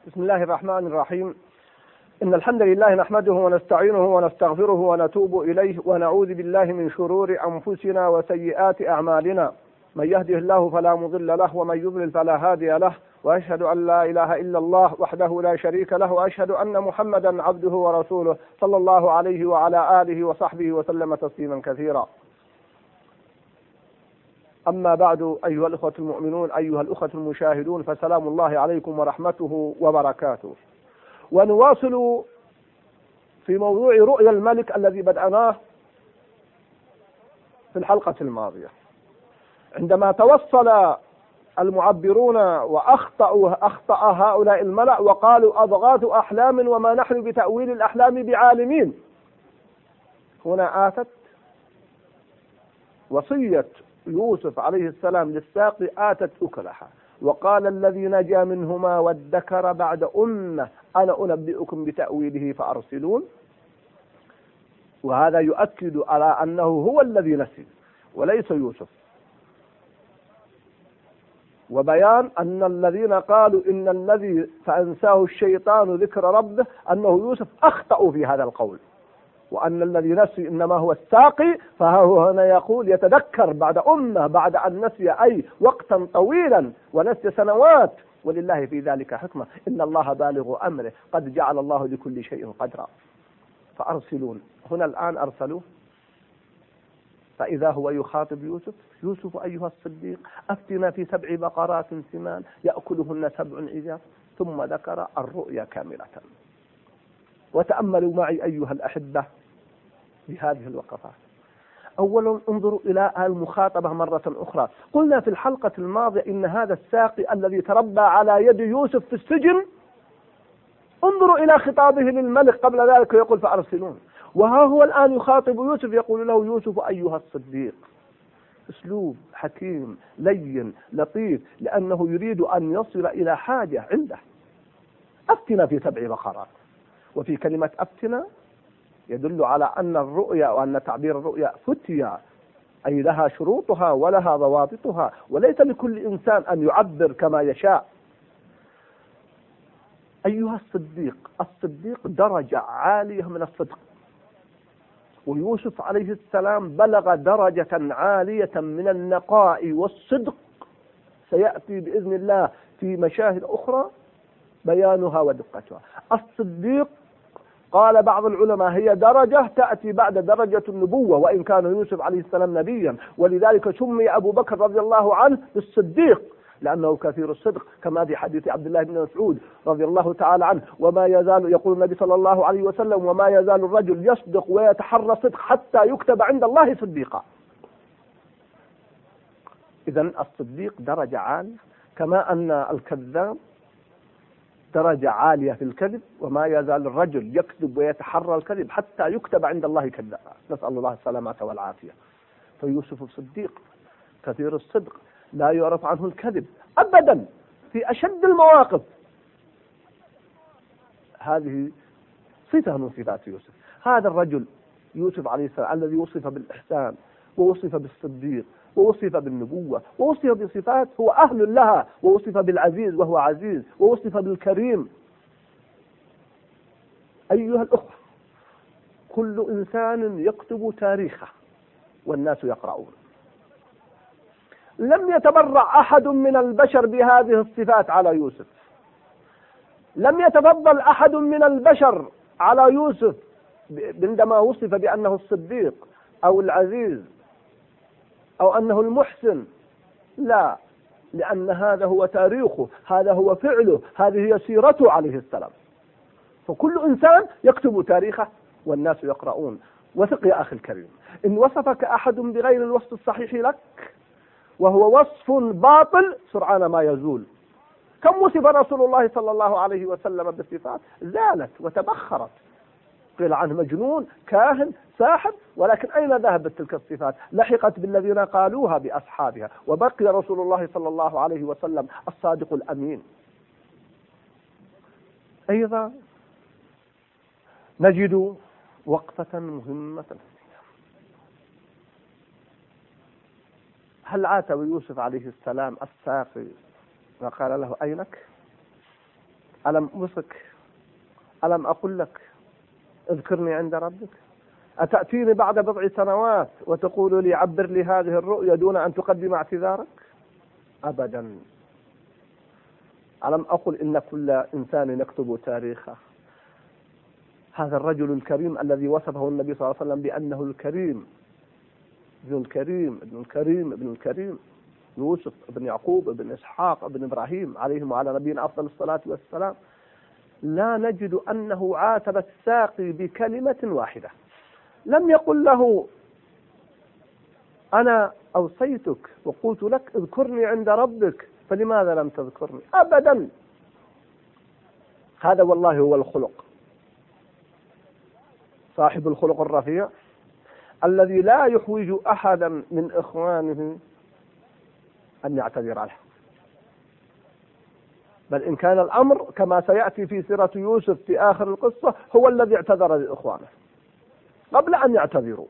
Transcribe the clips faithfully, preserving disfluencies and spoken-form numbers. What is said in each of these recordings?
بسم الله الرحمن الرحيم. إن الحمد لله نحمده ونستعينه ونستغفره ونتوب إليه ونعوذ بالله من شرور أنفسنا وسيئات أعمالنا. من يهده الله فلا مضل له ومن يضلل فلا هادي له، وأشهد أن لا إله إلا الله وحده لا شريك له، وأشهد أن محمدا عبده ورسوله صلى الله عليه وعلى آله وصحبه وسلم تسليما كثيرا. أما بعد، أيها الأخوة المؤمنون، أيها الأخوة المشاهدون، فسلام الله عليكم ورحمته وبركاته. ونواصل في موضوع رؤيا الملك الذي بدأناه في الحلقة الماضية، عندما توصل المعبرون وأخطأوا أخطأ هؤلاء الملأ وقالوا أضغاث أحلام وما نحن بتأويل الأحلام بعالمين. هنا آتت وصية يوسف عليه السلام للساقي آتت أكلها، وقال الذي نجا منهما وادكر بعد أمة أنا أنبئكم بتأويله فأرسلون. وهذا يؤكد على أنه هو الذي نسي وليس يوسف، وبيان أن الذين قالوا إن الذي فأنساه الشيطان ذكر ربه أنه يوسف أخطأوا في هذا القول، وأن الذي نسي إنما هو الساقي. فهو هنا يقول يتذكر بعد أمة، بعد أن نسي أي وقتا طويلا ونسي سنوات، ولله في ذلك حكمة، إن الله بالغ أمره قد جعل الله لكل شيء قدرا. فأرسلون، هنا الآن أرسلوه، فإذا هو يخاطب يوسف: يوسف أيها الصديق أفتنا في سبع بقرات سمان يأكلهن سبع عجاف، ثم ذكر الرؤيا كاملة. وتأملوا معي أيها الأحبة بهذه الوقفات. أولا انظروا إلى المخاطبة مرة أخرى. قلنا في الحلقة الماضية إن هذا الساقي الذي تربى على يد يوسف في السجن، انظروا إلى خطابه للملك قبل ذلك يقول فأرسلون، وها هو الآن يخاطب يوسف يقول له يوسف أيها الصديق. أسلوب حكيم لين لطيف، لأنه يريد أن يصل إلى حاجة عنده. أفتنا في سبع بقرات، وفي كلمة أفتنا يدل على أن الرؤيا وأن تعبير الرؤيا فتيا، أي لها شروطها ولها ضوابطها، وليس لكل إنسان أن يعبر كما يشاء. أيها الصديق، الصديق درجة عالية من الصدق، ويوسف عليه السلام بلغ درجة عالية من النقاء والصدق، سيأتي بإذن الله في مشاهد أخرى بيانها ودقتها. الصديق قال بعض العلماء هي درجة تأتي بعد درجة النبوة، وإن كان يوسف عليه السلام نبيا، ولذلك سمي أبو بكر رضي الله عنه بالصديق لأنه كثير الصدق، كما في حديث عبد الله بن مسعود رضي الله تعالى عنه: وما يزال، يقول النبي صلى الله عليه وسلم: وما يزال الرجل يصدق ويتحرى الصدق حتى يكتب عند الله صديقا. إذن الصديق درجة عالية، كما أن الكذاب درجة عالية في الكذب، وما يزال الرجل يكذب ويتحرى الكذب حتى يكتب عند الله كذابا، نسأل الله السلامة والعافية. فيوسف الصديق كثير الصدق، لا يعرف عنه الكذب أبدا في أشد المواقف. هذه صفة من صفات يوسف. هذا الرجل يوسف عليه السلام الذي وصف بالإحسان ووصف بالصديق ووصف بالنبوة ووصف بصفات هو أهل لها، ووصف بالعزيز وهو عزيز، ووصف بالكريم. أيها الأخوة، كل إنسان يكتب تاريخه والناس يقرؤون. لم يتبرع أحد من البشر بهذه الصفات على يوسف، لم يتفضل أحد من البشر على يوسف عندما وصف بأنه الصديق أو العزيز أو أنه المحسن، لا، لأن هذا هو تاريخه، هذا هو فعله، هذه هي سيرته عليه السلام. فكل إنسان يكتب تاريخه والناس يقرؤون. وثق يا أخي الكريم، إن وصفك أحد بغير الوصف الصحيح لك وهو وصف باطل سرعان ما يزول. كم وصف رسول الله صلى الله عليه وسلم بالصفات زالت وتبخرت، قيل عنه مجنون، كاهن، ساحر، ولكن أين ذهبت تلك الصفات؟ لحقت بالذين قالوها بأصحابها، وبقي رسول الله صلى الله عليه وسلم الصادق الأمين. أيضا نجد وقفة مهمة: هل عاتب يوسف عليه السلام الساقي وقال له أينك؟ ألم أوصك؟ ألم أقل لك اذكرني عند ربك؟ أتأتيني بعد بضع سنوات وتقول لي عبر لي هذه الرؤيا دون أن تقدم اعتذارك؟ أبدا. ألم أقل إن كل إنسان يكتب تاريخه؟ هذا الرجل الكريم الذي وصفه النبي صلى الله عليه وسلم بأنه الكريم، ابن الكريم ابن الكريم ابن الكريم، يوسف ابن يعقوب ابن إسحاق ابن إبراهيم عليهم وعلى نبينا أفضل الصلاة والسلام، لا نجد أنه عاتب الساقي بكلمة واحدة. لم يقل له أنا أوصيتك وقلت لك اذكرني عند ربك فلماذا لم تذكرني؟ أبدا. هذا والله هو الخلق، صاحب الخلق الرفيع الذي لا يحوج أحدا من إخوانه أن يعتذر عنه، بل إن كان الأمر كما سيأتي في سيرة يوسف في آخر القصة هو الذي اعتذر لإخوانه قبل أن يعتذروا.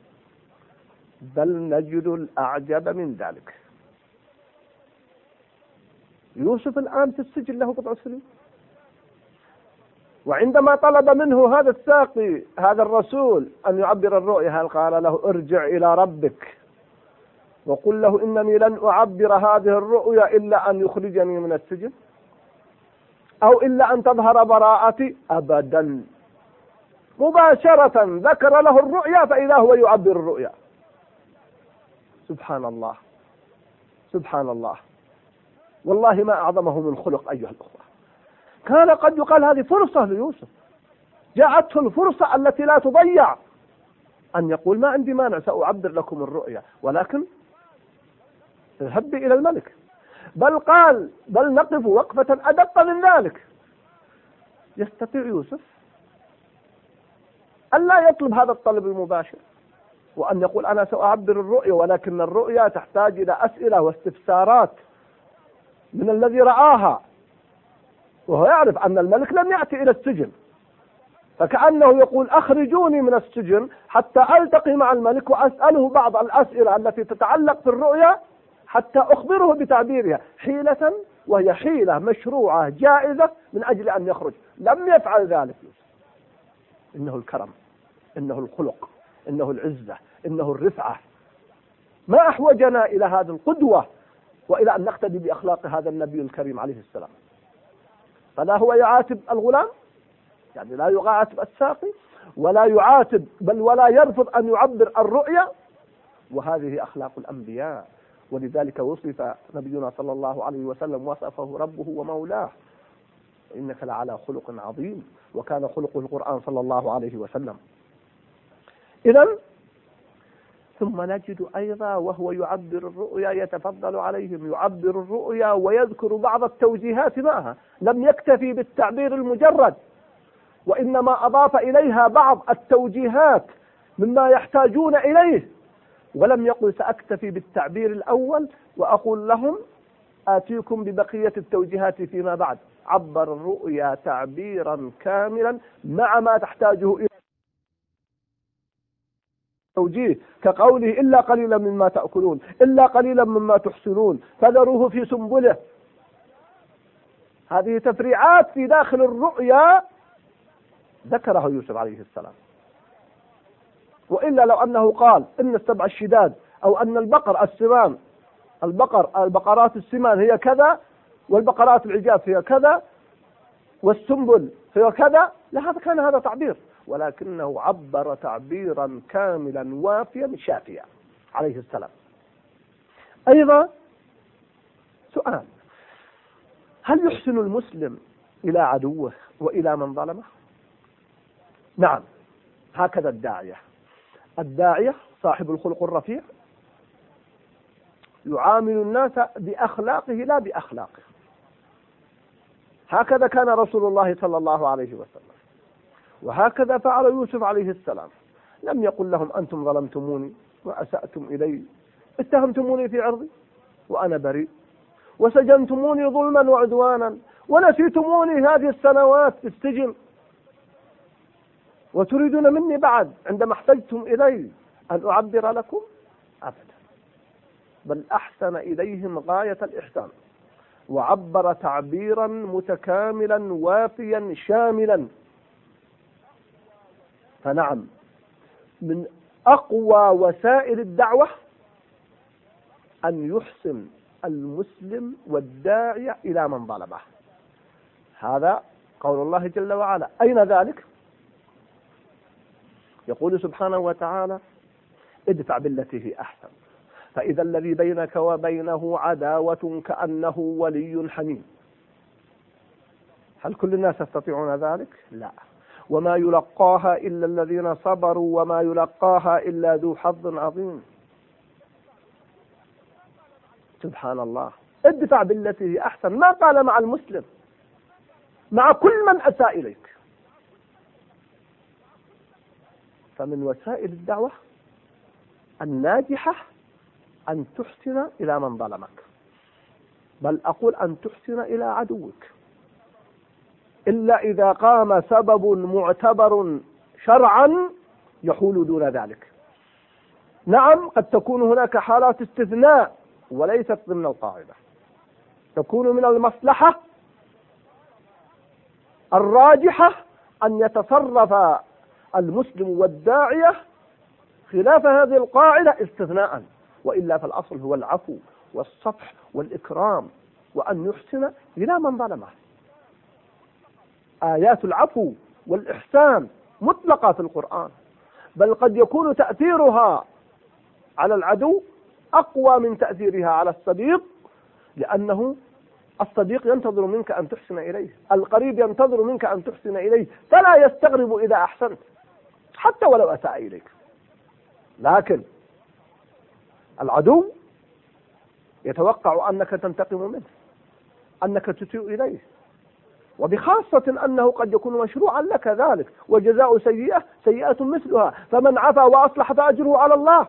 بل نجد الأعجب من ذلك، يوسف الآن في السجن له بضع سنين، وعندما طلب منه هذا الساقي هذا الرسول أن يعبر الرؤيا، هل قال له ارجع إلى ربك وقل له إنني لن أعبر هذه الرؤيا إلا أن يخرجني من السجن أو إلا أن تظهر براءتي؟ أبدا. مباشرة ذكر له الرؤيا فإذا هو يعبر الرؤيا. سبحان الله سبحان الله، والله ما أعظمه من خلق أيها الأخوة. كان قد يقال هذه فرصة ليوسف، جاءته الفرصة التي لا تضيع، أن يقول ما عندي مانع سأعبر لكم الرؤيا، ولكن اذهب إلى الملك. بل قال بل نقف وقفة أدق من ذلك. يستطيع يوسف أن لا يطلب هذا الطلب المباشر وأن يقول أنا سأعبر الرؤيا، ولكن الرؤيا تحتاج إلى أسئلة واستفسارات من الذي رآها، وهو يعرف أن الملك لم يأتي إلى السجن، فكأنه يقول أخرجوني من السجن حتى ألتقي مع الملك وأسأله بعض الأسئلة التي تتعلق في الرؤيا حتى أخبره بتعبيرها، حيلة وهي حيلة مشروعة جائزة من أجل أن يخرج. لم يفعل ذلك يوسف. إنه الكرم، إنه الخلق، إنه العزة، إنه الرفعة. ما أحوجنا إلى هذه القدوة وإلى أن نقتدي بأخلاق هذا النبي الكريم عليه السلام. فلا هو يعاتب الغلام، يعني لا يعاتب الساقي ولا يعاتب بل ولا يرفض أن يعبر الرؤيا، وهذه أخلاق الأنبياء. ولذلك وصف نبينا صلى الله عليه وسلم وصفه ربه ومولاه إنك لعلى خلق عظيم، وكان خلقه القرآن صلى الله عليه وسلم. إذن ثم نجد أيضا وهو يعبر الرؤيا يتفضل عليهم، يعبر الرؤيا ويذكر بعض التوجيهات معها، لم يكتفي بالتعبير المجرد وإنما أضاف إليها بعض التوجيهات مما يحتاجون إليه، ولم يقل سأكتفي بالتعبير الأول وأقول لهم آتيكم ببقية التوجيهات فيما بعد. عبر الرؤيا تعبيرا كاملا مع ما تحتاجه إلى توجيه، كقوله إلا قليلا مما تأكلون إلا قليلا مما تحسنون فذروه في سنبله. هذه تفريعات في داخل الرؤيا ذكره يوسف عليه السلام. وإلا لو أنه قال إن السبع الشداد أو أن البقر السمان البقر البقرات السمان هي كذا والبقرات العجاف هي كذا والسنبل هي كذا، لهذا كان هذا تعبير، ولكنه عبر تعبيرا كاملا وافيا شافيا عليه السلام. أيضا سؤال: هل يحسن المسلم إلى عدوه وإلى من ظلمه؟ نعم، هكذا الداعية الداعية صاحب الخلق الرفيع يعامل الناس بأخلاقه لا بأخلاقه. هكذا كان رسول الله صلى الله عليه وسلم، وهكذا فعل يوسف عليه السلام. لم يقل لهم أنتم ظلمتموني وأسأتم إلي، اتهمتموني في عرضي وأنا بريء، وسجنتموني ظلما وعدوانا، ونسيتموني هذه السنوات في السجن، وتريدون مني بعد عندما احتجتم إلي أن أعبر لكم؟ أبدا، بل أحسن إليهم غاية الإحسان. وعبر تعبيرا متكاملا وافيا شاملا. فنعم، من أقوى وسائل الدعوة أن يحسن المسلم والداعية إلى من ظلمه. هذا قول الله جل وعلا. أين ذلك؟ يقول سبحانه وتعالى: ادفع بالتي هي أحسن فإذا الذي بينك وبينه عداوة كأنه ولي حميم. هل كل الناس يستطيعون ذلك؟ لا. وما يلقاها إلا الذين صبروا وما يلقاها إلا ذو حظ عظيم. سبحان الله. ادفع بالتي هي أحسن، ما قال مع المسلم، مع كل من أساء إليك. فمن وسائل الدعوة الناجحة أن تحسن إلى من ظلمك، بل أقول أن تحسن إلى عدوك، إلا إذا قام سبب معتبر شرعا يحول دون ذلك. نعم، قد تكون هناك حالات استثناء وليست ضمن القاعدة، تكون من المصلحة الراجحة أن يتصرف المسلم والداعية خلاف هذه القاعدة استثناء، وإلا فالأصل هو العفو والصفح والإكرام، وأن يحسن إلى من ظلمه. آيات العفو والإحسان مطلقة في القرآن، بل قد يكون تأثيرها على العدو أقوى من تأثيرها على الصديق، لأنه الصديق ينتظر منك أن تحسن إليه، القريب ينتظر منك أن تحسن إليه، فلا يستغرب إذا أحسنت حتى ولو أساء إليك. لكن العدو يتوقع أنك تنتقم منه، أنك تسيء إليه، وبخاصة أنه قد يكون مشروعا لك ذلك، وجزاء سيئة سيئة مثلها، فمن عفا وأصلح فأجره على الله.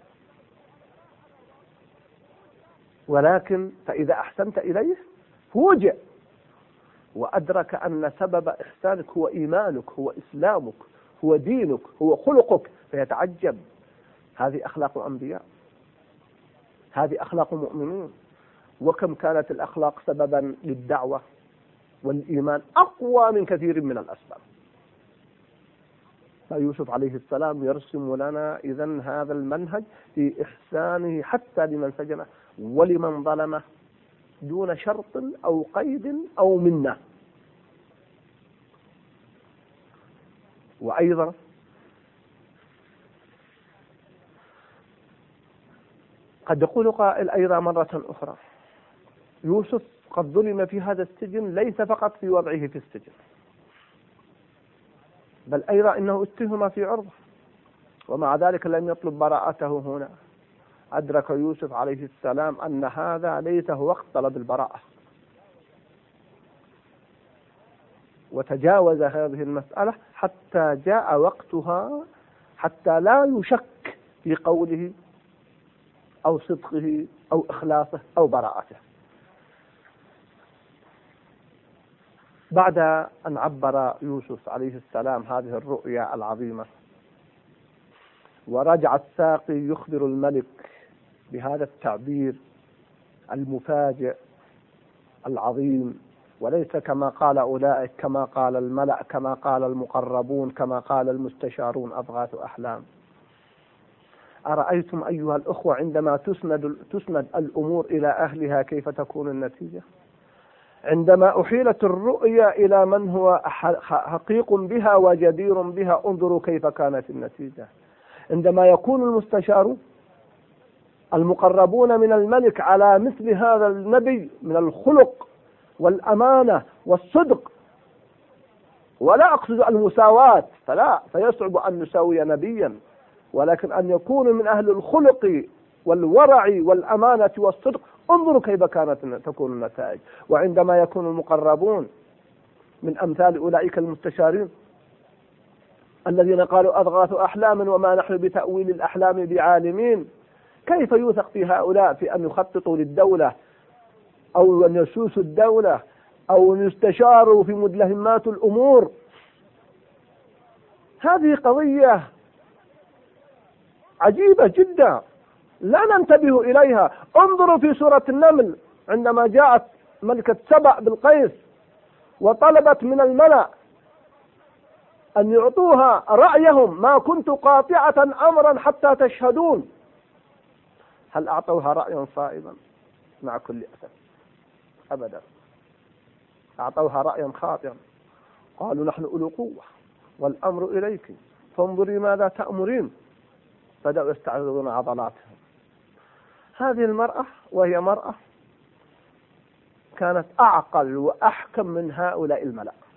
ولكن فإذا أحسنت إليه فوجئ وأدرك أن سبب إحسانك هو إيمانك، هو إسلامك، هو دينك، هو خلقك، فيتعجب. هذه أخلاق الأنبياء، هذه أخلاق المؤمنين. وكم كانت الأخلاق سببا للدعوة والإيمان أقوى من كثير من الأسباب. فيوسف عليه السلام يرسم لنا إذن هذا المنهج في إحسانه حتى لمن سجنه ولمن ظلمه دون شرط أو قيد أو منة. وأيضا قد يقول قائل أيضا مرة أخرى: يوسف قد ظلم في هذا السجن ليس فقط في وضعه في السجن، بل أيضا إنه اتهم في عرضه، ومع ذلك لم يطلب براءته هنا. أدرك يوسف عليه السلام أن هذا ليس هو وقت طلب البراءة، وتجاوز هذه المسألة حتى جاء وقتها، حتى لا يشك في قوله أو صدقه أو إخلاصه أو براءته. بعد أن عبر يوسف عليه السلام هذه الرؤيا العظيمة، ورجع الساقي يخبر الملك بهذا التعبير المفاجئ العظيم، وليس كما قال أولئك، كما قال الملأ، كما قال المقربون، كما قال المستشارون أضغاث أحلام. أرأيتم أيها الأخوة عندما تسند, تسند الأمور إلى أهلها كيف تكون النتيجة؟ عندما أحيلت الرؤيا إلى من هو حقيق بها وجدير بها، انظروا كيف كانت النتيجة. عندما يكون المستشار المقربون من الملك على مثل هذا النبي من الخلق والأمانة والصدق، ولا أقصد المساواة، فلا فيصعب أن نساوي نبيا، ولكن أن يكون من أهل الخلق والورع والأمانة والصدق، انظروا كيف كانت تكون النتائج. وعندما يكون المقربون من أمثال أولئك المستشارين الذين قالوا أضغاث أحلام وما نحن بتأويل الأحلام بعالمين، كيف يوثق في هؤلاء في أن يخططوا للدولة أو أن يسوسوا الدولة أو أن يستشاروا في مدلهمات الأمور؟ هذه قضية عجيبة جدا لا ننتبه إليها. انظروا في سورة النمل عندما جاءت ملكة سبأ بالقيس وطلبت من الملأ أن يعطوها رأيهم، ما كنت قاطعة أمرا حتى تشهدون، هل أعطوها رأيا صائبا؟ مع كل أسف أبدا، أعطوها رأيا خاطئا. قالوا نحن أولو قوة والأمر إليك فانظري ماذا تأمرين. بدأوا يستعرضون عضلاتهم. هذه المرأة وهي مرأة كانت أعقل وأحكم من هؤلاء الملأ،